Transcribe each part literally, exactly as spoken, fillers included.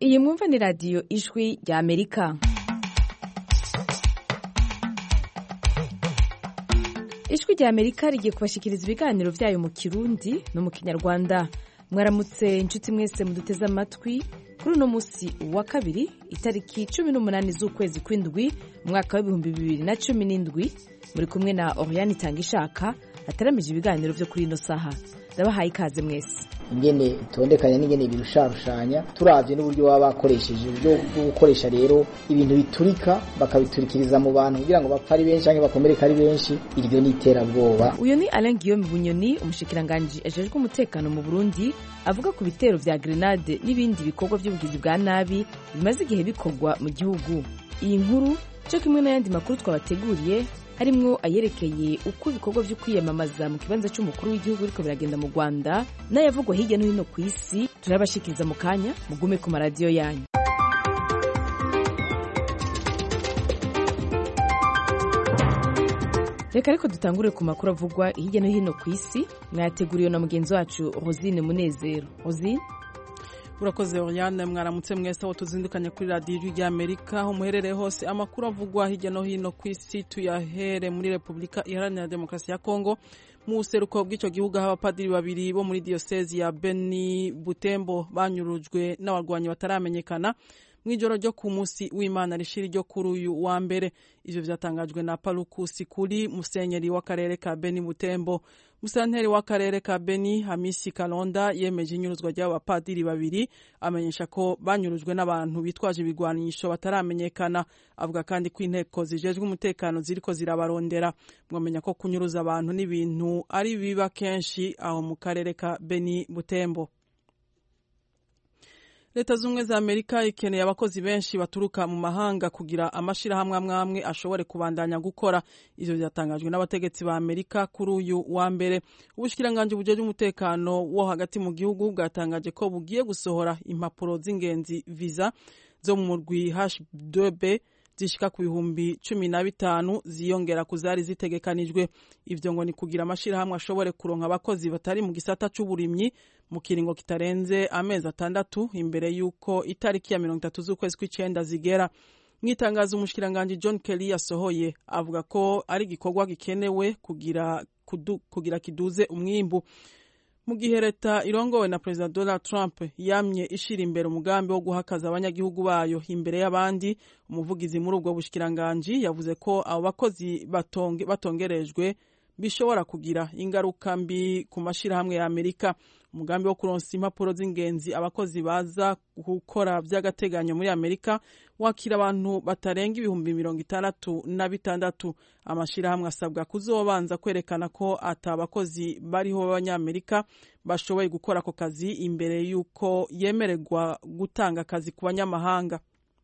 Iyi mwumva ni radiyo ijwi rya Amerika. Ijwi rya Amerika rigiye kubashikiriza ibiganiro vyayo mu Kirundi no mu Kinyarwanda. Mwaramutse inshuti mwese muduteze amatwi kuri uno musi wa kabiri itariki cumi n'umunani z'ukwezi kw'indwi mwaka w'ibihumbi bibiri na cumi n'indwi. Muri kumwe na Oriane Tangishaka ataramije ibiganiro vyo kuri ino saha. Ndabahaye ikaze mwese. Ingene tondekanya n'ingene birusharushanya turavye n'uburyo baba bakoresheje uburyo bwo gukoresha rero ibintu biturika bakabiturikiriza mu bantu kugira ngo bapfa ari benshi canke bakomereka ari benshi, iryo ni iterabwoba. Uyo ni Alain Guillaume Bunyoni, umushikiranganje ajejwe umutekano mu Burundi, avuga ku bitero vya grenade n'ibindi bikorwa vy'ubugizi bwa nabi bimaze igihe bikorwa mu gihugu. Iyi nkuru cyo kimwe n'ayandi makuru twabateguriye harimwo ayerekeye uko ibikorwa vyo kwiyamamaza mu kibanza c'umukuru w'igihugu biriko biragenda mu Rwanda n'ayavugwa hirya no hino kw'isi turabashikiriza mu kanya. Mugume ku maradiyo yanyu. Reka ariko dutangure ku makuru avugwa hirya no hino kw'isi mwateguriwe na mugenzi wacu Rosine Munezero. Rosine, urakoze Oriane. Mwaramutse mwese aho tuzindukanye kuri radiyo rya Amerika aho muherereye hose. Amakuru avugwa hirya no hino kw'isi tuyahere muri Repubulika Iharanira Demokarasi ya Kongo. Mu buseruko bw'ico gihugu aho abapadiri babiri bo muri diocese ya Beni Butembo banyurujwe n'abarwanyi bataramenyekana mw'ijoro ryo ku musi w'Imana rishiri ryo kuri uyu wa mbere. Ivyo vyatangajwe na Paluku Sikuli, musenyeri w'akarere ka Beni Butembo. Musanteri w'akarere ka Beni Hamisi Kalonda yemeje inyuruzwa ry'abapadiri babiri, amenyesha ko banyurujwe n'abantu bitwaje ibigwanisho bataramenyekana. Avuga kandi ko inteko zijejwe umutekano ziriko zirabarondera. Mwamenya ko kunyuruza abantu n'ibintu ari biba kenshi aho mu karere ka Beni Butembo. Leta z'Ubumwe za Amerika ikeneye abakozi benshi baturuka mu mahanga kugira amashirahamwe amwe ashobore kubandanya gukora. Ivyo vyatangajwe n'abategetsi ba Amerika kuri uyu wa mbere. Ubushikiranganje bujeje umutekano wo hagati mu gihugu bwatangaje ko bugiye gusohora impapuro z'ingenzi visa zo mu murwi H two B zishika ku bihumbi cumi na bitanu ziyongera kuzari zitegekanijwe. Ivyo ngo ni kugira amashirahamwe ashobore kuronka abakozi batari mu gisata c'uburimyi mu kiringo kitarenze amezi atandatu imbere yuko itariki ya mirongo itatu z'ukwezi kw'icenda zigera. Mwitangazo umushikiranganje John Kelly yasohoye avuga ko ari igikorwa gikenewe kugira kudu, kugira kiduze umwimbu. Mu gihe leta irongowe na President Donald Trump yamye ishira imbere umugambi wo guhakaza abanyagihugu bayo imbere y'abandi, umuvugizi muri ubwo bushikiranganje yavuze ko abo bakozi batonge, batongerejwe bishobora kugira ingaruka mbi ku mashirahamwe ya Amerika. Umugambi wo kuronsa impapuro z'ingenzi abakozi baza gukora vy'agateganyo muri Amerika wakira abantu batarenga ibihumbi mirongo itandatu na bitandatu. Amashirahamwe asabwa kuzobanza kwerekana ko atabakozi bariho b'Abanyamerika bashoboye gukora ako kazi imbere yuko yemererwa gutanga akazi ku banyamahanga.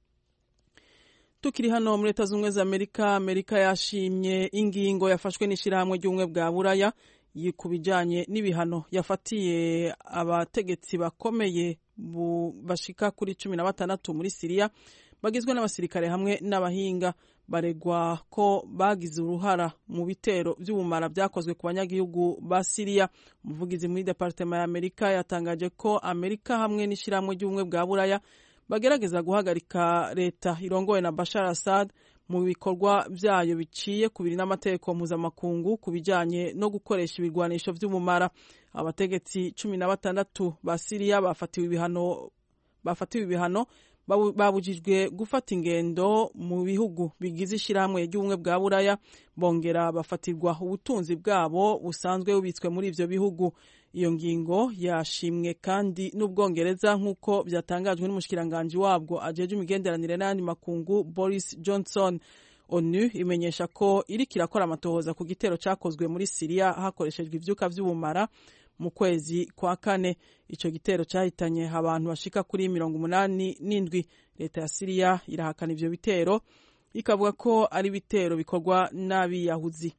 Tukiri hano muri Leta z'Ubumwe za Amerika, Amerika yashimye ingingo yafashwe n'ishirahamwe ry'ubumwe bwa Buraya kubijanye n'ibihano yafatiye abategetsi bakomeye bashika kuri cumi na batandatu muri Syria bagizwe n'abasirikare hamwe n'abahinga. Baregwa ko bagize uruhara mu bitero vy'ubumara vyakozwe ku banyagihugu ba Syria. Umuvugizi muri Departement ya Amerika yatangaje ko Amerika hamwe n'ishirahamwe ry'ubumwe bwa Buraya bagerageza guhagarika leta irongowe na Bashar Assad mu bikorwa vyayo biciye kubiri n'amategeko mpuzamakungu kubijanye no gukoresha ibigwanisho vy'umumara. Abategetsi cumi na batandatu ba Syria bafatiwe ibihano bafatiwe ibihano babujijwe gufata ingendo mu bihugu bigize ishirahamwe ry'ubumwe bwa Buraya, bongera bafatirwa ubutunzi bwabo busanzwe bubitswe muri ivyo bihugu. Iyo ngingo yashimwe kandi n'Ubwongereza nk'uko vyatangajwe n'umushikiranganje wabwo ajeje imigenderanire n'andi makungu Boris Johnson. ONU imenyesha ko iriko irakora amatohoza ku gitero cakozwe muri Syria hakoreshejwe ivyuka vy'ubumara mu kwezi kwa kane. Ico gitero cahitanye abantu bashika kuri mirongo umunani n'indwi. Leta ya Syria irahakana ivyo bitero ikavuga ko ari bitero bikorwa n'abiyahuzi.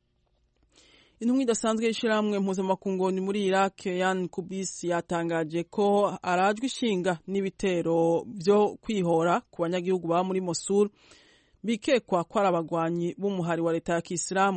Intumwa idasanzwe y'ishirahamwe mpuzamakungu ni muri Iraq Yan Kubis yatangaje ko arajwe ishinga n'ibitero vyo kwihora ku banyagihugu ba muri Mosul bikekwa ko ari abagwanyi b'umuhari wa leta ya Kisilamu.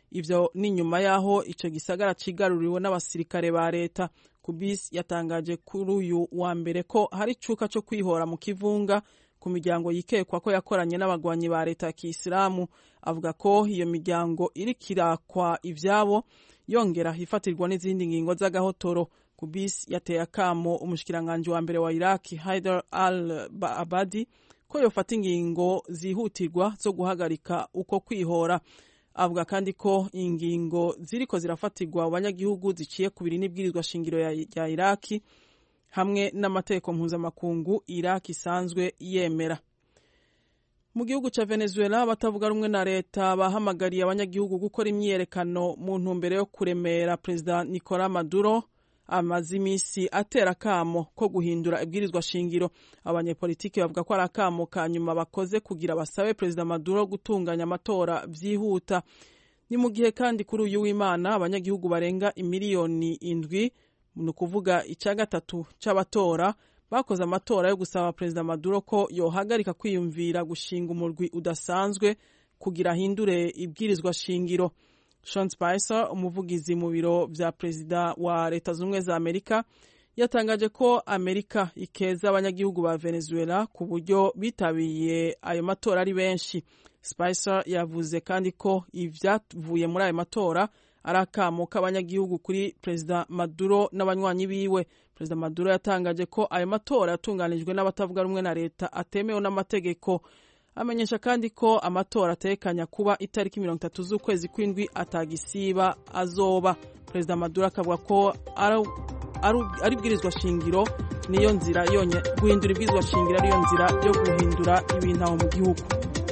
ivyo ni nyuma yaho ico gisagara cigaruriwe n'abasirikare ba leta. Kubis yatangaje kuri uyu wa mbere ko hari icuka co kwihora mu kivunga ku miryango yikekwa ko yakoranye n'abagwanyi ba leta ya Kisilamu. Avuga ko iyo miryango iriko irakwa ivyabo yongera hifatirwa n'izindi ngingo z'agahotoro. Kubis yateye akamo umushikiranganje wa mbere wa Iraki Haidar al-Abadi ko yofata ingingo zihutirwa zo guhagarika uko kwihora. Avuga kandi ko ingingo ziriko zirafatirwa abanyagihugu ziciye kubiri n'ibwirizwa shingiro ya, ya Iraki hamwe n'amategeko mpuzamakungu Iraki isanzwe yemera. Mu gihugu ca Venezuela batavuga rumwe na leta bahamagariye abanyagihugu gukora imyiyerekano mu ntumbero yo kuremera Perezida Nicolas Maduro amaze imisi atera akamo ko guhindura ibwirizwa shingiro. Abanyepolitiki bavuga ko ari akamo ka nyuma bakoze kugira basabe Perezida Maduro gutunganya amatora vyihuta. Ni mu gihe kandi kuri uyu w'Imana abanyagihugu barenga imiliyoni indwi ni ukuvuga ica gatatu c'abatora bakoze amatora yo gusaba Perezida Maduro ko yohagarika kwiyumvira gushinga umurwi udasanzwe kugira ahindure ibwirizwa shingiro. Sean Spicer, umuvugizi mu biro vya Perezida wa Leta Zunze za Amerika, yatangaje ko Amerika ikeza abanyagihugu ba Venezuela ku buryo bitabiye ayo matora ari benshi. Spicer yavuze kandi ko ivyavuye muri ayo matora ari akamo k'abanyagihugu kuri Perezida Maduro n'abanywanyi biwe. Perezida Maduro yatangaje ko ayo matora yatunganijwe n'abatavuga rumwe na leta atemewe n'amategeko. Amenyesha kandi ko amatora atekanya kuba itariki mirongo itatu z'ukwezi kw'indwi atagisiba azoba. Perezida Maduro akavuga ko ari ibwirizwa shingiro niyo nzira yonye guhindura ibwirizwa shingiro ariyo nzira yo guhindura ibintu aho mu gihugu.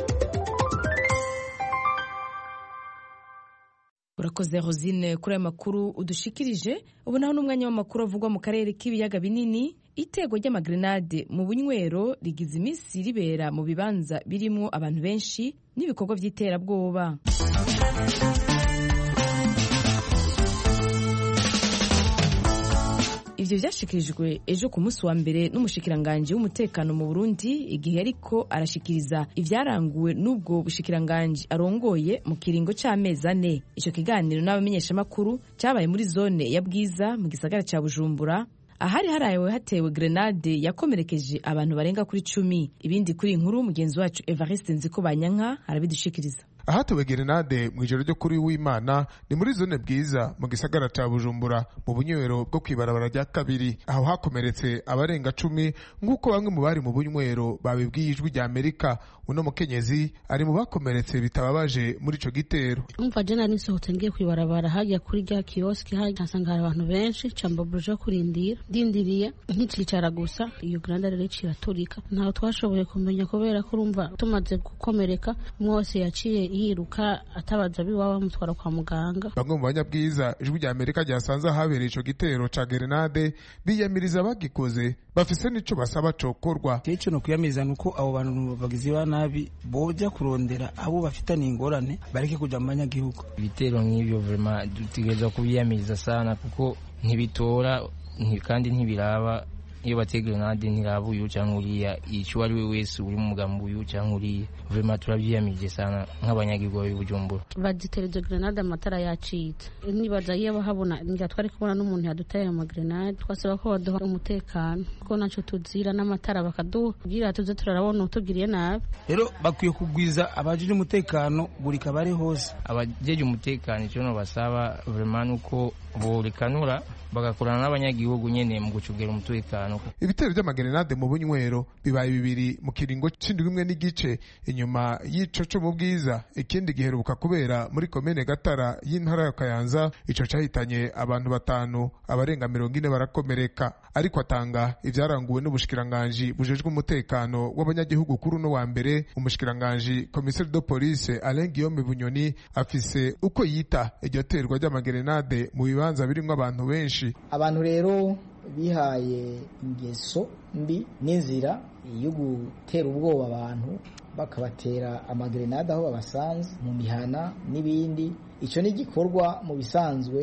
Urakoze Rosine kuri aya makuru udushikirije. Ubu naho n'umwanya w'amakuru avugwa mu karere k'ibiyaga binini. Itego ry'amagrenade mu bunywero rigize iminsi ribera mu bibanza birimo abantu benshi n'ibikorwa by'iterabwoba. Ivyo vyashikirijwe ejo ku munsi wa mbere n'umushikiranganje w'umutekano mu Burundi igihe ariko arashikiriza ivyaranguwe n'ubwo bushikiranganje arongoye mu kiringo c'amezi ane. Ico kiganiro n'abamenyesha makuru cyabaye muri zone ya Bwiza mu gisagara ca Bujumbura, ahari harayewe hatewe grenade yakomerekeje abantu barenga kuri cumi. Ibindi kuri inkuru mugenzi wacu Evariste Nzikobanyanka arabidushikiriza. Ahatewe grenade mu ijoro ryo kuri w'Imana ni muri zone Bwiza mu gisagara ca Bujumbura mu bunywero bwo kwibarabara rya kabiri. Aho hakomeretse abarenga cumi nk'uko bamwe mu bari mu bunywero babibwiye ijwi rya Amerika. Uno mukenyezi ari mu bakomeretse bitababaje muri ico gitero. Umva je nari nsohotse ngiye kwibarabara hajya kuri rya kioski hajya hasanga abantu benshi cambabuje kurindira ndindiriye nkicicara gusa iyo grenade rero iraturika. Ntaho twashoboye kumenya kubera ko urumva tumaze gukomereka mwose yaciye yiruka atabaza biwaba mutwara kwa muganga. Bamwe mu banyabwiza ijwi rya Amerika ryasanze habereye ico gitero ca grenade biyamiriza bagikoze bafise nico basaba cokorwa. Cyo no kuyamiriza nuko abo bantu bagizi ba nabi boja kurondera abo bafitanye ingorane bareke kuja mu banyagihugu. Ibitero nk'ibyo vraiment dutegereza kubiyamiriza sana kuko ntibitora kandi ntibiraba. Iyo bateye grenade ntiraba uyu cyangwa uriya, icyo ari we wese uri mu mugambo uyu cyangwa uriya. Vraiment turabyiyamije sana nk'abanyagihugu b'Ubujumbura. Bazitereze grenade amatara yacitse. Nibaza iyo bahabona njya twari kubona n'umuntu yaduteye ama grenade twasaba ko baduha umutekano ko naco tuzira n'amatara bakadugira tuze turarabona utugiriye nabi. Rero bakwiye kugwiza abajije umutekano buri kabare hose. Abajeje umutekano icyo no basaba vraiment nuko burikanura bagakorana n'abanyagihugu nyene mu gucugera umutekano. Ibitero by'amagrenade mu bunywero bibaye bibiri mu kiringo c'indwi imwe n'igice inyuma y'ico cyo mu Bwiza. Ikindi giheruka kubera muri komine Gatara y'intara ya Kayanza, ico cahitanye abantu batanu, abarenga mirongo ine barakomereka. Ariko atanga ivyaranguwe n'ubushikiranganje bujejwe umutekano w'abanyagihugu kuri no wa mbere. Umushikiranganje commissaire de police Alain Guillaume Bunyoni afise uko yita iryo terwa ry'amagrenade mu bibanza birimo abantu benshi. Abantu rero bihaye ingeso mbi n'inzira yo gutera ubwoba abantu bakabatera amagrenade aho babasanze mu mihana n'ibindi. Ico ni gikorwa mu bisanzwe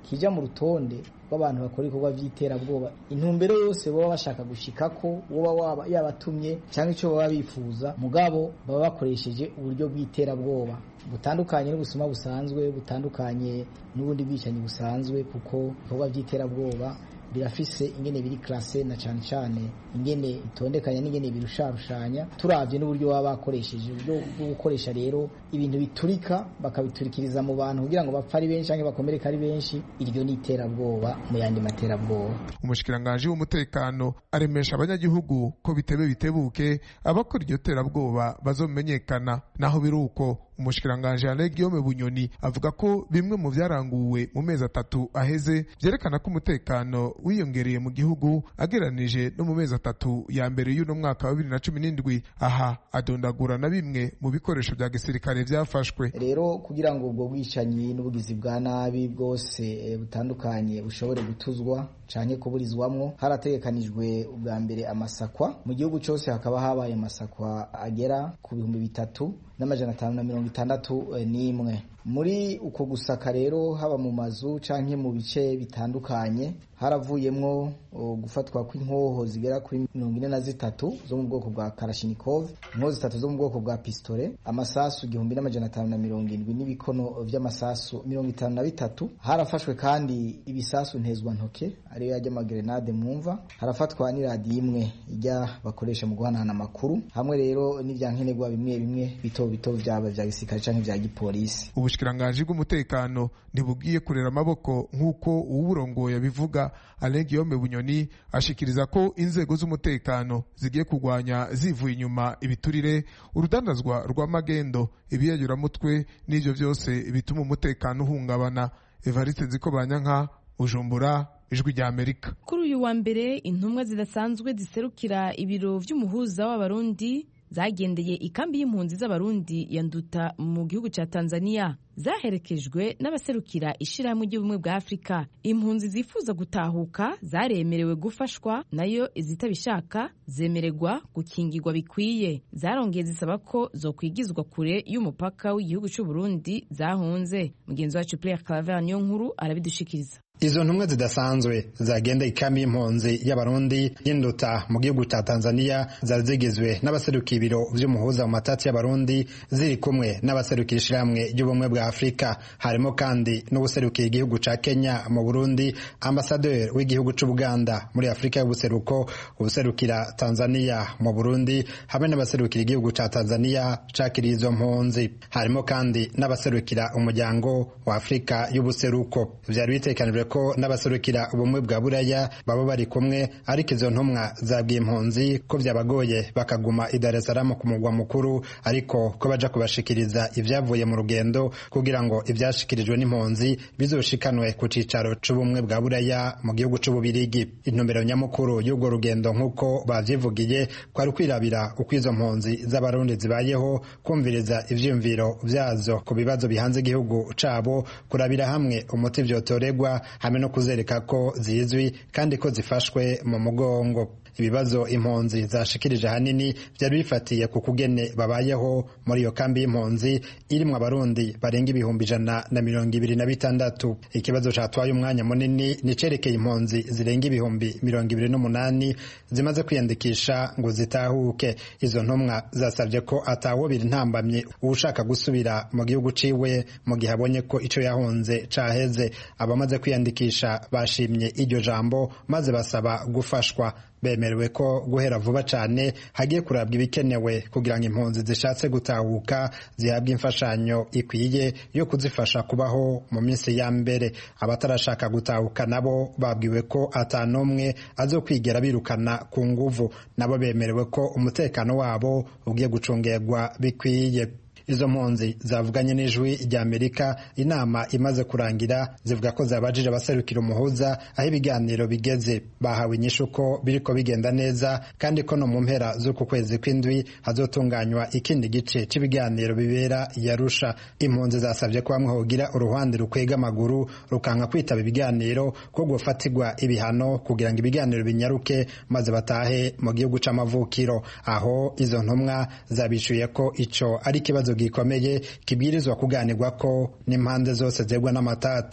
kija mu rutonde rw'abantu bakora ibikorwa by'iterabwoba intumbero yose baba bashaka gushika ko woba waba yabatumye cyangwa icyo baba bifuza mugabo baba bakoresheje uburyo bw'iterabwoba butandukanye n'ubusuma busanzwe butandukanye n'ubundi bwicanyi busanzwe kuko ibikorwa by'iterabwoba birafise ingene biri classe na cyane cyane ingene itondekanya n'ingene birusharushanya turavye n'uburyo baba bakoresheje uburyo bwo gukoresha rero ibintu biturika bakabiturikiriza mu bantu kugira ngo bapfa ari benshi cyangwa bakomereka ari benshi iryo ni iterabwoba mu yandi materabwoba. Umushikiranganje w'umutekano aremesha abanyagihugu ko bitebe bitebuke abakora iryo terabwoba bazomenyekana naho biruko. Umushikiranganje Alain Guillaume Bunyoni avuga ko bimwe mu vyaranguwe mu mezi atatu aheze vyerekana ko umutekano wiyongereye mu gihugu ageranije no mu mezi atatu ya mbere y'uno mwaka wa bibiri na cumi n'indwi. Aha adondagura na bimwe mu bikoresho vya gisirikare vyafashwe. Rero kugira ngo ubwo bwicanyi n'ubugizi bwa nabi bwose e, butandukanye bushobore gutuzwa canke kuburizwamwo harategekanijwe ubwa mbere amasakwa mu gihugu cyose hakaba habaye amasakwa agera ku bihumbi bitatu n'amajana atanu na mirongo itandatu n'imwe. Muri uko gusaka rero haba mu mazu canke mu bice bitandukanye haravuyemwo gufatwa kw'inkoho zigera kuri mirongo ine na zitatu zo mu bwoko bwa Kalashnikov, inkoho zitatu zo mu bwoko bwa pistole, amasasu igihumbi n'amajana atanu na mirongo indwi n'ibikono vy'amasasu mirongo itanu na bitatu. Harafashwe kandi ibisasu ntezwa ntoke ariyo yajya amagrenade mwumva, harafatwa n'iradiyo imwe ijya bakoresha mu guhanahana amakuru, hamwe rero n'ivyankenerwa bimwe bimwe bito bito vyaba vya gisirikare canke vya gipolisi. Ubushikiranganje bw'umutekano ntibubwiye kurera amaboko nk'uko uwurongoye bivuga. Alain Guillaume Bunyoni ashikiriza ko inzego z'umutekano zigiye kugwanya zivuye inyuma ibiturire, urudandazwa rw'amagendo, ibiyayuramutwe n'ivyo vyose bituma umutekano uhungabana. Evariste Nzikobanyanka, Bujumbura, Ijwi rya Amerika. Kuri uyu wa mbere intumwa zidasanzwe ziserukira ibiro vy'umuhuza w'abarundi zagendeye ikambi y'impunzi z'abarundi ya Nduta mu gihugu ca Tanzania, zaherekejwe n'abaserukira ishirahamwe ry'ubumwe bwa Afrika. Impunzi zifuza gutahuka zaremerewe gufashwa, nayo izitabishaka zemererwa gukingirwa bikwiye. Zarongeye zisaba ko zokwigizwa kure y'umupaka w'igihugu cy'u Burundi zahunze. Mugenzi wacu Pierre Claver niyo nkuru arabidushikiriza. Izo ntumwa zidasanzwe zagenda ikambi y'impunzi y'abarundi y'Induta mu gihugu cya Tanzania zari zigizwe n'abaserukira ibiro vy'umuhuza mu matati y'abarundi ziri kumwe n'abaserukira ishirahamwe ry'ubumwe bwa Afrika. Harimo kandi n'ubuserukira igihugu ca Kenya mu Burundi, ambasaderi w'igihugu c'u Buganda muri Afrika y'ubuseruko, ubuserukira Tanzania mu Burundi, hamwe n'abaserukira igihugu ca Tanzania cakiriye izo mpunzi. Harimo kandi n'abaserukira umuryango wa Afrika y'ubuseruko. Vyari bitekanijwe ko n'abaserukira ubumwe bwa Buraya baba bari kumwe, ariko izo ntumwa zabwiye impunzi ko byabagoye bakaguma i Dar es Salaam ku mugwa mukuru, ariko ko baja kubashikiriza ivyavuye mu rugendo kugira ngo ivyashikirijwe n'impunzi bizoshikanwe ku cicaro c'ubumwe bwa Buraya mu gihugu c'Ububirigi. Intumbero nyamukuru y'ubwo rugendo nk'uko bavyivugiye kwari kwirabira uko izo mpunzi z'abarundi zibayeho, kumviriza ivyiyumviro vyazo ku bibazo bihanze igihugu cabo, kurabira hamwe umuti vyotoregwa, hamwe no kuzereka ko zizwi kandi ko zifashwe mu mugongo. Ibibazo impunzi zashikirije hanini byari bifatiye ku kugene babayeho muri iyo kambi y'impunzi irimwo abarundi barenga ibihumbi ijana na mirongo ibiri na bitandatu. Ikibazo catwaye umwanya munini nicerekeye impunzi zirenga ibihumbi mirongo ibiri n'umunani zimaze kwiyandikisha ngo zitahuke. Izo ntumwa zasabye ko atawo biri ntambamye ushaka gusubira mu gihugu ciwe mu gihe abonye ko ico yahunze caheze. Abamaze kwiyandikisha bashimye iryo jambo maze basaba gufashwa. Bemerewe ko guhera vuba cane hagiye kurabwa ibikenewe kugira ngo impunzi zishatse gutahuka zihabwe imfashanyo ikwiye yo kuzifasha kubaho mu minsi ya mbere. Abatarashaka gutahuka nabo babwiwe ko atanumwe azokwigera birukana ku nguvu, nabo bemerewe ko umutekano wabo ugiye gucungerwa bikwiye. Izo mpunzi zavuganye n'Ijwi rya Amerika inama imaze kurangira, zivuga ko zabajije abaserukira umuhuza aho ibiganiro bigeze. Bahawe inyishu ko biriko bigenda neza kandi ko no mu mpera z'uku kwezi kw'indwi hazotunganywa ikindi gice c'ibiganiro bibera i Arusha. Impunzi zasabye ko bamwe hogira uruhande rukwega amaguru rukanka kwitaba ibiganiro, ko gufatirwa ibihano kugira ngo ibiganiro binyaruke maze batahe mu gihugu c'amavukiro. Aho izo ntumwa zabishuye ko ico ari kibazo gikomeye kibwirizwa kuganirwa ko n'impande zose zegwa n'amatati.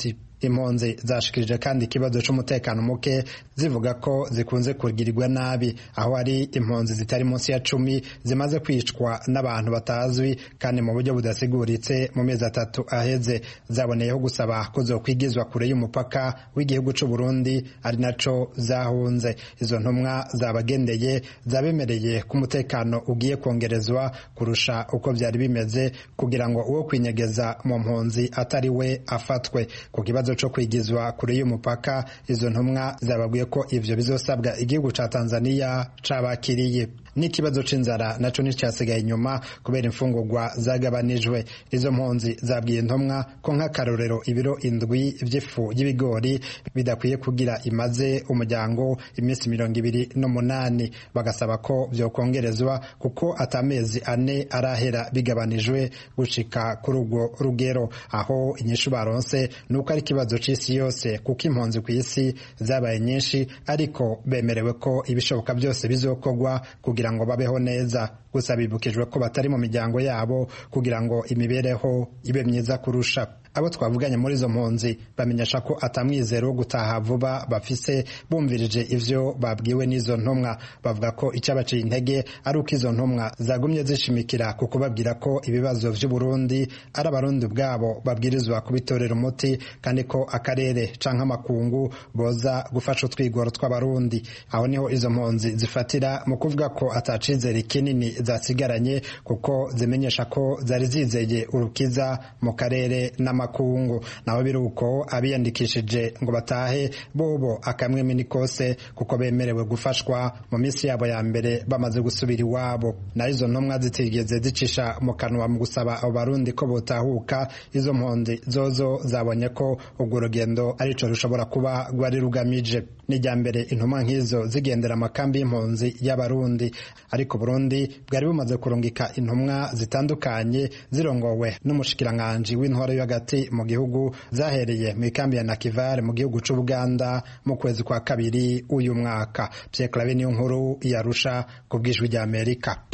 impunzi zashikirije kandi ikibazo c'umutekano muke zivuga ko zikunze kugirirwa nabi aho ari impunzi zitari munsi ya cumi zimaze kwicwa n'abantu batazwi kandi mu buryo budasiguritse mu mezi atatu aheze. Zaboneyeho gusaba ko zokwigizwa kure y'umupaka w'igihugu c'u Burundi ari naco zahunze. Izo ntumwa zabagendeye zabemereye ko umutekano ugiye kongerezwa kurusha uko byari bimeze kugira ngo uwo kwinyegeza mu mpunzi atari we afatwe. Ku kibazo co kwigizwa kure y'umupaka izo ntumwa zababwiye ko ivyo bizosabwa igihugu ca Tanzania cabakiriye. N'ikibazo c'inzara naco nticyasigaye inyuma kubera imfungurwa zagabanijwe. Izo mpunzi zabwiye intumwa ko nk'akarorero ibiro indwi vy'ifu y'ibigori bidakwiye kugira imaze umuryango iminsi mirongo ibiri n'umunani. Bagasaba ko vyokongerezwa kuko atamezi ane arahera bigabanijwe gushika kuri urwo rugero. Aho inyishu baronse nuko ari ikibazo c'isi yose kuko impunzi ku isi zabaye nyinshi, ariko bemerewe ko ibishoboka byose bizokorwa kugira ngo babeho neza. Gusa bibukijwe ko batari mu miryango yabo kugira ngo imibereho ibe myiza kurusha. Abo twavuganye muri izo mpunzi bamenyesha ko atamwizero wo gutaha vuba bafise bumvirije ivyo babwiwe n'izo ntumwa. Bavuga ko icyabaciye intege ari uko izo ntumwa zagumye zishimikira kuko babwira ko ibibazo vy'u Burundi ari abarundi bwabo babwirizwa kubitorera umuti kandi ko akarere canke amakungu boza gufasha utwigoro tw'abarundi. Aho niho izo mpunzi zifatira mu kuvuga ko atacizere kinini zasigaranye kuko zimenyesha ko zari zizeye urukiza mu karere n'ama makungu. Naho biruko abiyandikishije ngo batahe bobo akamweme nikose kuko bemerewe gufashwa mu minsi yabo ya mbere bamaze gusubira iwabo. Na izo ntumwa zitigeze zicisha mu kanwa mu gusaba abo barundi ko botahuka. Izo mpunzi zozo zabonye ko urwo rugendo arico rushobora kuba rwari rugamije. N'ijya mbere intumwa nk'izo zigendera amakambi y'impunzi y'abarundi, ariko Burundi bwari bumaze kurungika intumwa zitandukanye zirongowe n'umushikiranganje w'intwaro yo hagati mu gihugu zahereye mu ikambi ya Nakivale mu gihugu c'u Buganda mu kwezi kwa kabiri uyu mwaka. Pierre Claver niyo nkuru yarusha ku bw'ijwi rya Amerika.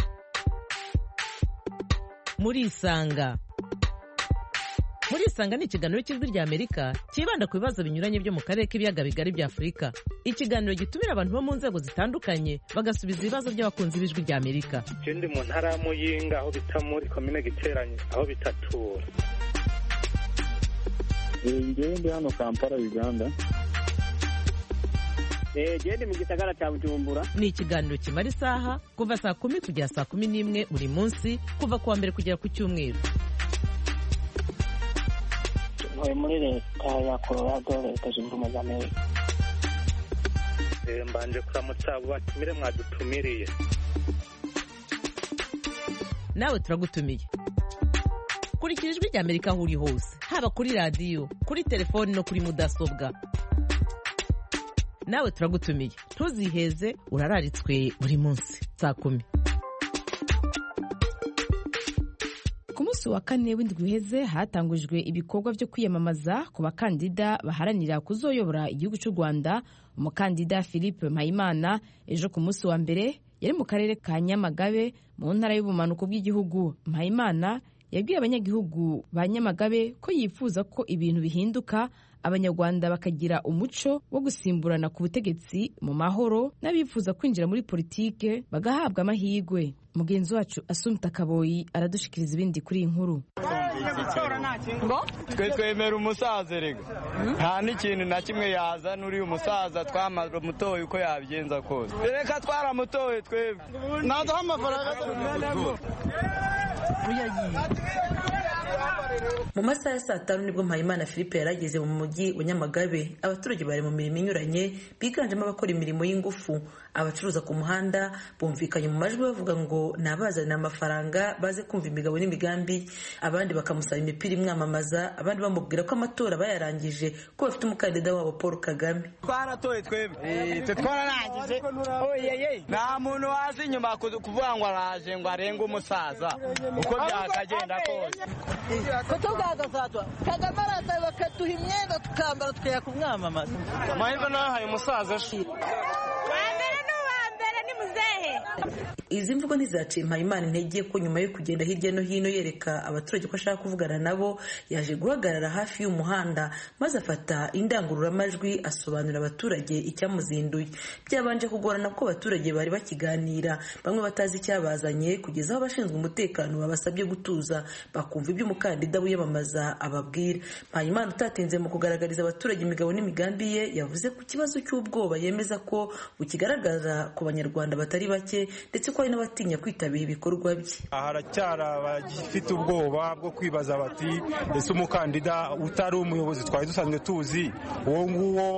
Muri isanga muri isanga ni ikiganiro cy'ijwi rya Amerika kibanda ku bibazo binyuranye byo mu karere k'ibiyaga bigari bya Afurika. Ikiganiro gitumira abantu bo mu nzego zitandukanye bagasubiza ibibazo by'abakunzi b'ijwi rya Amerika. Je ndi mu ntara ya Muyinga aho bita muri komine Giteranye aho bitatura. Ngewe ndi hano Kampala Uganda. Gende mu gisagara cya Bujumbura. Ni ikiganiro kimara isaha kuva saa kumi kugera saa kumi n'imwe buri munsi kuva kuwa mbere kugera ku cyumweru. Ntuye muri leta ya Colorado, leta zunze ubumwe za Amerika. Mbanje kuramutsa abo batumire mwadutumiriye. Nawe turagutumiye. Kurikira ijwi rya Amerika aho uri hose, haba kuri radiyo, kuri telefoni no kuri mudasobwa. Nawe turagutumiye, ntuziheze, urararitswe buri munsi saa kumi. Ku munsi wa kane w'indwi uheze hatangujwe ibikorwa byo kwiyamamaza ku bakandida baharanira kuzoyobora igihugu cy'u Rwanda. Umukandida Philippe Mpayimana ejo ku munsi wa mbere yari mu karere ka Nyamagabe mu ntara y'ubumanuko bw'igihugu. Mpayimana yabwiye abanyagihugu ba Nyamagabe ko yifuza ko ibintu bihinduka, abanyarwanda bakagira umuco wo gusimburana ku butegetsi mu mahoro, n'abifuza kwinjira muri politike bagahabwa amahirwe. Mugenzi wacu Asumta Kaboyi aradushikiriza ibindi kuri iyi nkuru. Twe twemera umusaza rega nta n'ikintu na kimwe yaza n'uri umusaza twamaze mutoye uko yabigenza kose. Reka twaramutoye twebwe naduha amafaranga. Mu masaha ya saa tanu nibwo Mpayimana Philippe yarageze mu mujyi wa Nyamagabe. Abaturage bari mu mirimo inyuranye biganjemo abakora imirimo y'ingufu. Abacuruza ku muhanda bumvikanye mu majwi bavuga ngo nabazanira amafaranga baze kumva imigabo n'imigambi. Abandi bakamusaba imipira imwamamaza, abandi bamubwira ko amatora bayarangije ko bafite umukandida wabo Paul Kagame. Twaratoye twebwe eh twararangije. Oyeye nta muntu wazi inyuma kuvuga ngo araje ngo arenge umusaza uko byakagenda kose. Kutubwagafatwa Kagame araza bakaduha imyenda tukambara tukaya kumwamamaza. Mahirwe nahaye umusaza shi. Wambere no wambere ni muzehe. izi mvugo ntizaciye Mpayimana intege ko nyuma yo kugenda hirya no hino yereka abaturage ko ashaka kuvugana nabo yaje guhagarara hafi y'umuhanda maze afata indangururamajwi asobanurira abaturage icyamuzinduye. Byabanje kugorana ko abaturage bari bakiganira, bamwe batazi icyabazanye kugeza aho abashinzwe umutekano babasabye gutuza bakumva ibyo umukandida wiyamamaza ababwira. Mpayimana utatinze mu kugaragariza abaturage imigabo n'imigambi ye yavuze ku kibazo cy'ubwoba yemeza ko bukigaragaza ku banyarwanda batari bake ndetse ko hari n'abatinya kwitabira ibikorwa bye. Haracyari abagifite ubwoba bwo kwibaza bati ese umukandida utari umuyobozi twari dusanzwe tuzi uwo nguwo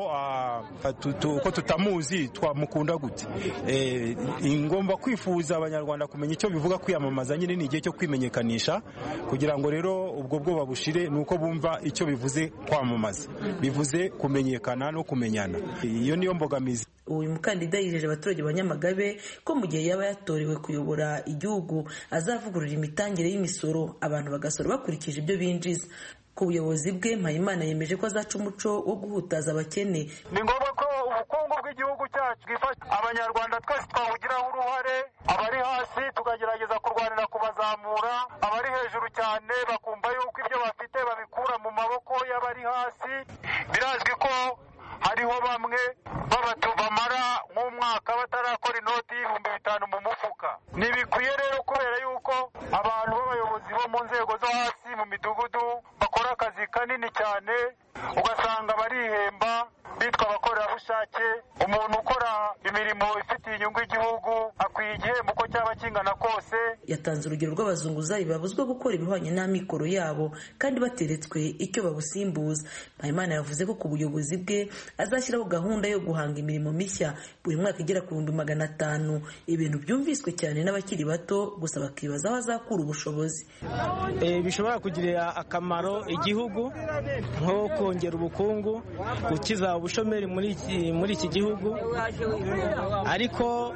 ko tutamuzi twamukunda gute. Ingomba kwifuza abanyarwanda kumenya icyo bivuga kwiyamamaza, nyine ni igihe cyo kwimenyekanisha kugira ngo rero ubwo bwoba bushire, nuko bumva icyo bivuze kwamamaza, bivuze kumenyekana no kumenyana. Iyo niyo mbogamizi. Uyu mukandida yijeje abaturage ba Nyamagabe ko mu gihe yaba yatorewe kuyobora igihugu azavugurura imitangire y'imisoro abantu bagasora bakurikije ibyo binjiza. Ku buyobozi bwe Mpayimana yemeje ko azaca umuco wo guhutaza abakene. Ni ngombwa ko ubukungu bw'igihugu cyacu bwifasha abanyarwanda twese twawugiraho uruhare, abari hasi tukagerageza kurwanira kubazamura, abari hejuru cyane bakumva yuko ibyo bafite babikura mu maboko y'abari hasi. Birazwi ko hariho bamwe babatu bamara nk'umwaka batarakora inoti y'ibihumbi bitanu mu mufuka. Ntibikwiye rero kubera yuko abantu b'abayobozi bo mu nzego zo hasi mu midugudu bakora akazi kanini cyane, ugasanga barihemba bitwa abakorerabushake. Umuntu ukora imirimo ifitiye inyungu igihugu akwiye igihembo uko cyaba kingana kose. Yatanze urugero rw'abazunguzayi babuzwa gukora ibihwanye n'amikoro yabo kandi bateretswe icyo babusimbuza. Mpayimana yavuze ko ku buyobozi bwe azashyiraho gahunda yo guhanga imirimo mishya buri mwaka igera ku bihumbi magana atanu. Ibintu byumviswe cyane n'abakiri bato, gusa bakibaza aho azakura ubushobozi. Bishobora kugirira akamaro igihugu nko kongera ubukungu, gukiza ubushomeri muri iki muri iki gihugu, ariko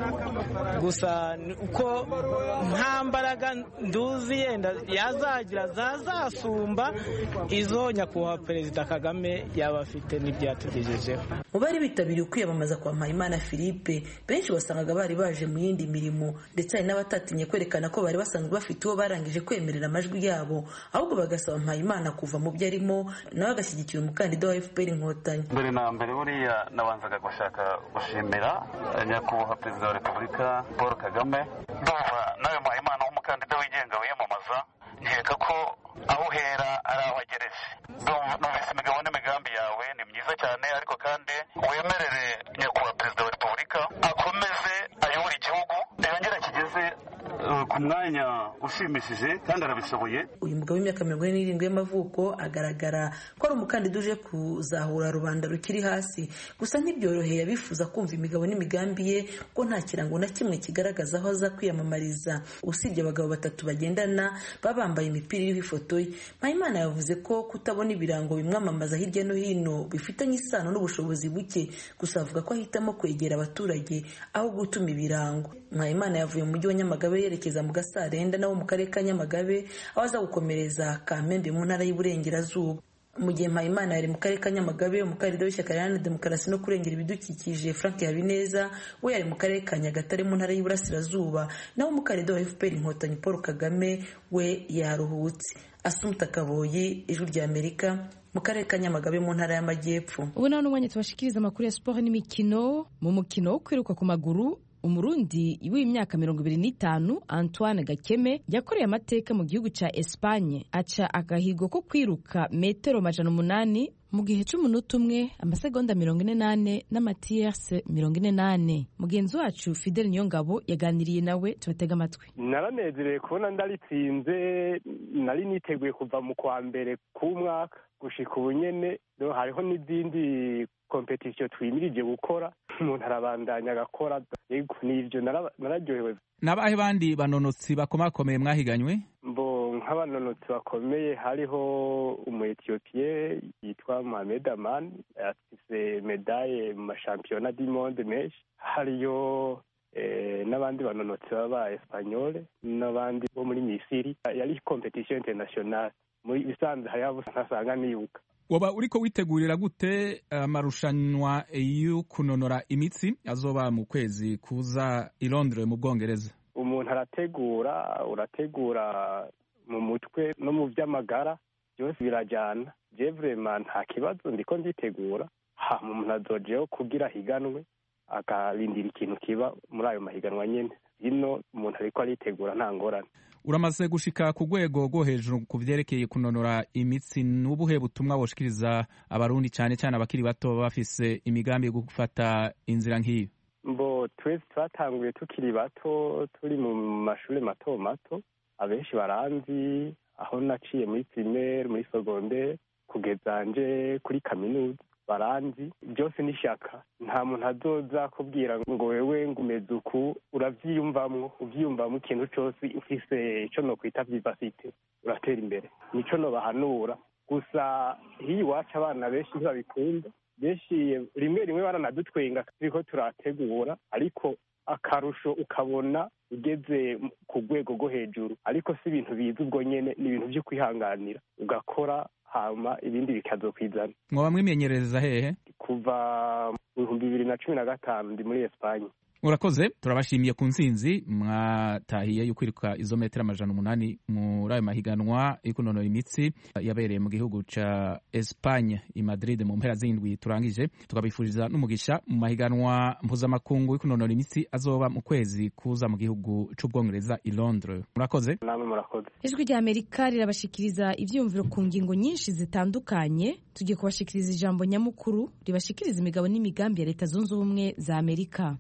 gusa uko nta mbaraga nduzi yenda yazagira zazasumba izo nyakubahwa Perezida Kagame yaba afite n'ibyo yatugejejeho. Mu bari bitabiriye kwiyamamaza kwa Mpayimana Philippe, benshi wasangaga bari baje mu yindi mirimo ndetse hari n'abatatinye kwerekana ko bari basanzwe bafite uwo barangije kwemerera amajwi yabo, ahubwo bagasaba Mpayimana kuva mu byo arimo nawe agashyigikira umukandida wa F P R Inkotanyi. Mbere na mbere buriya nabanzaga gushaka gushimira nyakubahwa Perezida wa Repubulika Paul Kagame. Ndumva nawe Mpayimana w'umukandida wigenga wiyamamaza, nkeka ko aho uhera ari aho agereje. Numvise imigabo n'imigambi yawe ni myiza cyane, ariko kandi wemerere nyakubahwa Perezida wa Repubulika akomeze ayobora igihugu yongera kigeze ku mwanya ushimishije kandi arabishoboye. Uyu mugabo w'imyaka mirongo ine n'irindwi y'amavuko agaragara ko ari umukandida uje kuzahura rubanda rukiri hasi, gusa ntibyoroheye abifuza kumva imigabo n'imigambi ye ko nta kirango na kimwe kigaragaza aho aza kwiyamamariza usibye abagabo batatu bagendana baba bambaye imipira iriho ifoto ye. Mpayimana yavuze ko kutabona ibirango bimwamamaza hirya no hino bifitanye isano n'ubushobozi buke, gusa avuga ko ahitamo kwegera abaturage aho gutuma ibirango. Mpayimana yavuye mu mujyi wa Nyamagabe yerekeza mu Gasarenda nawo mu karere ka Nyamagabe, aho aza gukomereza Kamembe mu ntara y'Iburengerazuba. Mu gihe Mpayimana yari mu karere ka Nyamagabe, umukandida w'ishyaka Iharanira Demokarasi no kurengera ibidukikije Frank Habineza we yari mu karere ka Nyagatare mu ntara y'Iburasirazuba, naho umukandida wa F P R Inkotanyi Paul Kagame we yaruhutse. Asumta Kaboyi, Ijwi rya Amerika, mu karere ka Nyamagabe mu ntara y'Amajyepfo. Ubu naho n'umwanya tubashikiriza amakuru ya siporo n'imikino. Mu mukino wo kwiruka ku maguru, Umurundi w'imyaka mirongo ibiri n'itanu Antoine Gakeme yakoreye amateka mu gihugu ca Espagne, aca agahigo ko kwiruka metero majana umunani mu gihe c'umunota umwe amasegonda mirongo ine nane n'amatiyerse mirongo ine nane. Mugenzi wacu Fidel Niyongabo yaganiriye nawe, tubatega amatwi. Naranezerewe kubona ndaritsinze, nari niteguye kuva mu kwa mbere k'umwaka gushika ubu nyene, hariho n'izindi kompetisiyo twimirije gukora, umuntu arabandanya agakora. Yego nivyo nararyohewe. Nabahe bandi banonotsi bakomakomeye mwahiganywe? Mbo nk'abanonotsi bakomeye hariho umu Ethiopie yitwa Mohamed Aman, afise medaille mu mashampiyona du monde menshi. Hariyo eh, n'abandi banonotsi baba Espanyol n'abandi bo muri Misiri. Yari competition international. Muri bisanzwe hari abo ntasanga nibuka. woba uriko witegurira gute amarushanwa yo kunonora imitsi azoba mu kwezi kuza i Londres mu Bwongereza? Umuntu arategura urategura mu mutwe no mu vy'amagara byose birajyana. Je vraiment nta kibazo ndiko nditegura, ha umuntu azojeho kugira higanwe akarindira ikintu kiba muri ayo mahiganwa nyene. Ino umuntu ariko aritegura nta ngorane. Uramaze gushika ku rwego rwo hejuru ku vyerekeye kunonora imitsi, n'ubuhe butumwa woshikiriza abarundi cyane cyane abakiri bato bafise imigambi yo gufata inzira nk'iyo? Mbo twese twatanguye tukiri bato turi mu mashuri mato mato, abenshi baranzi aho naciye muri primaire muri secondaire kugeza nje kuri kaminuza baranzi. Byose n'ishyaka, nta muntu azoza kubwira ngo wewe ngumeze uku, uravyiyumvamwo uvyiyumvamo ikintu cyose ufise ico no kwita vivacité uratera imbere, nico no bahanura. Gusa hiyi iwacu abana benshi ntibabikunda, benshi rimwe rimwe baranadutwenga turiko turategura, ariko akarusho ukabona ugeze ku rwego rwo hejuru, ariko si ibintu biza ubwo nyene, ni ibintu vyo kwihanganira ugakora hama ibindi bikazokwizana. Mwoba mwimenyereza hehe? Kuva mu bihumbi bibiri na cumi na gatanu ndi muri Espanye. Urakoze, turabashimiye ku nsinzi mwatahiye yo kwiruka izo metero amajana umunani muri ayo mahiganwa yo kunonora imitsi yabereye mu gihugu ca Espagne i Madrid mu mpera z'indwi turangije. Tukabifuriza n'umugisha mu mahiganwa mpuzamakungu yo kunonora imitsi azoba mu kwezi kuza mu gihugu c'Ubwongereza i Londres. Murakoze. Namwe murakoze. Ijwi rya Amerika rirabashikiriza ivyumviro ku ngingo nyinshi zitandukanye. Tugiye kubashikiriza ijambo nyamukuru ribashikiriza imigabo n'imigambi ya Leta Zunze Ubumwe za Amerika.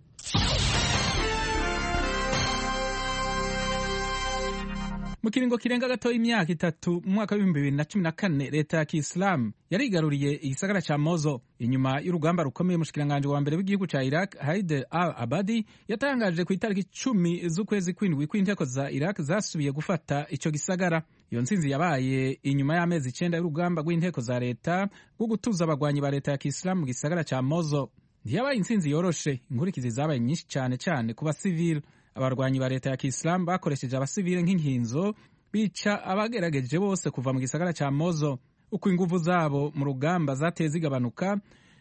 Mu kiringo kirenga gato imyaka itatu mu mwaka w'ibihumbi bibiri na cumi na kane leta ya Kiislamu yarigaruriye igisagara ca Mosul inyuma y'urugamba rukomeye. Umushikiranganji wa mbere w'igihugu ca Iraq Haider al-Abadi yatangaje ku itariki icumi z'ukwezi kw'indwi kw'inteko za Iraq zasubiye gufata ico gisagara. Iyo ntsinzi yabaye inyuma y'amezi icenda y'urugamba rw'inteko za leta rwo gutuza abagwanyi ba leta ya Kiislamu mu gisagara ca Mosul. Ntiyabaye intsinzi yoroshe, inkurikizi zabaye nyinshi cyane cyane ku basivili. Abarwanyi ba leta ya Kiislamu bakoresheje abasivile nk'inkinzo, bica abagerageje bose kuva mu gisagara ca Mosul. Uko inguvu zabo mu rugamba zateye zigabanuka,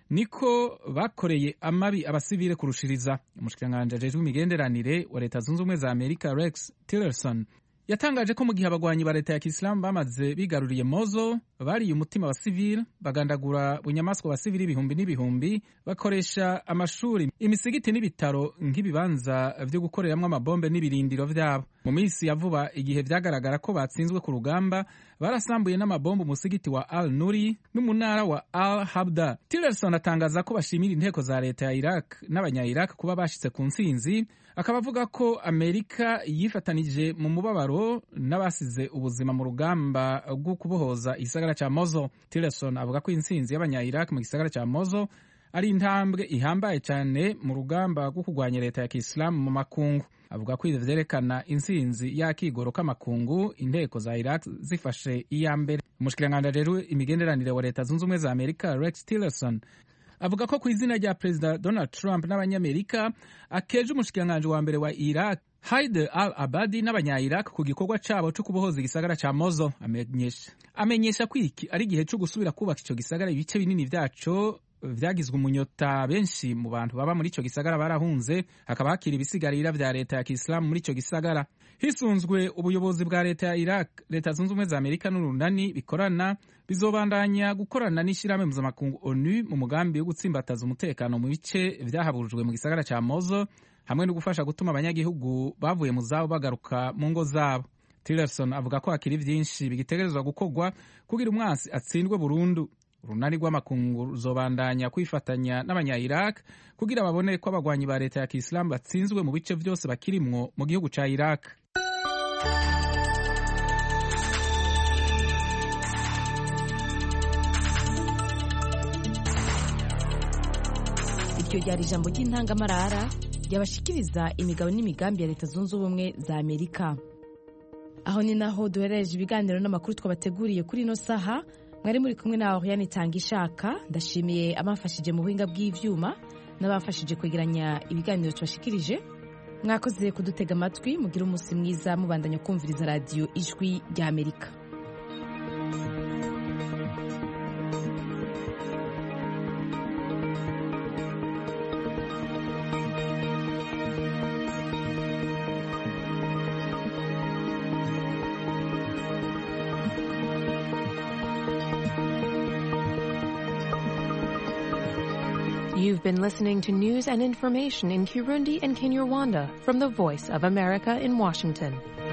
niko bakoreye amabi abasivile kurushiriza. Umushikiranganji ajejwe imigenderanire wa Leta Zunze Ubumwe za Amerika Rex Tillerson yatangaje ko mu gihe abagwanyi ba leta ya Kiislamu bamaze bigaruriye Mosul, bariye umutima wa sivile, bagandagura bunyamaswa wa sivile ibihumbi n'ibihumbi, bakoresha amashuri, imisigiti n'ibitaro nk'ibibanza vyo gukoreramwo amabombe n'ibirindiro vyabo. Mu minsi ya vuba, igihe vyagaragara ko batsinzwe ku rugamba, barasambuye n'amabombe umusigiti wa Al-Nuri n'umunara wa Al-Habda. Tillerson atangaza ko bashimira inteko za leta ya Iraq n'abanya-Iraq kuba bashitse ku ntsinzi, akaba avuga ko Amerika yifatanije mu mubabaro n'abasize ubuzima mu rugamba rwo kubohoza igisagara ca Mosul. Tillerson avuga ko intsinzi y'abanya-Iraq mu gisagara ca Mosul ari intambwe ihambaye cyane mu rugamba rwo kurwanya leta ya Kiislamu mu makungu. Avuga ko ivyo vyerekana intsinzi y'akigoro k'amakungu inteko za Iraq zifashe iya mbere. Umushikiranganji ajejwe imigenderanire wa Leta Zunze Ubumwe za Amerika Rex Tillerson avuga ko ku izina rya Perezida Donald Trump n'abanyamerika akeje umushikiranganji wa mbere wa Iraq Haider al-Abadi n'abanya-Iraq ku gikorwa cabo cyo kubohoza igisagara ca Mosul. Amenyesha amenyesha ko iki ari igihe cyo gusubira kubaka ico gisagara. Ibice binini vyaco vyagizwe umunyota, benshi mu bantu baba muri ico gisagara barahunze, hakaba hakiri ibisigarira vya leta ya Kiislamu muri ico gisagara. Hisunzwe ubuyobozi bwa leta ya Iraq, Leta Zunze Ubumwe za Amerika n'urunani bikorana bizobandanya gukorana n'ishirahamwe mpuzamakungu ONU mu mugambi wo gutsimbataza umutekano mu bice vyahaburujwe mu gisagara ca Mosul, hamwe no gufasha gutuma abanyagihugu bavuye mu zabo bagaruka mu ngo zabo. Tillerson avuga ko hakiri vyinshi bigitegerezwa gukorwa kugira umwansi atsindwe burundu. Urunani rw'amakungu ruzobandanya kwifatanya n'abanya-Iraq kugira babone ko abagwanyi ba leta ya Kiislamu batsinzwe mu bice vyose bakirimwo mu gihugu ca Iraq. Iryo ryari ijambo ry'intangamarara ryabashikiriza imigabo n'imigambi ya Leta Zunze Ubumwe za Amerika. Aho ni naho duherereje ibiganiro n'amakuru twabateguriye kuri ino saha. Mwari muri kumwe na Oriane Tangishaka. Ndashimiye abafashije mu buhinga bw'ivyuma n'abafashije kwegeranya ibiganiro tubashikirije. Mwakoze kudutega amatwi, mugira umunsi mwiza mubandanya kumviriza radio Ijwi rya Amerika. You've been listening to news and information in Kirundi and Kinyarwanda from the Voice of America in Washington.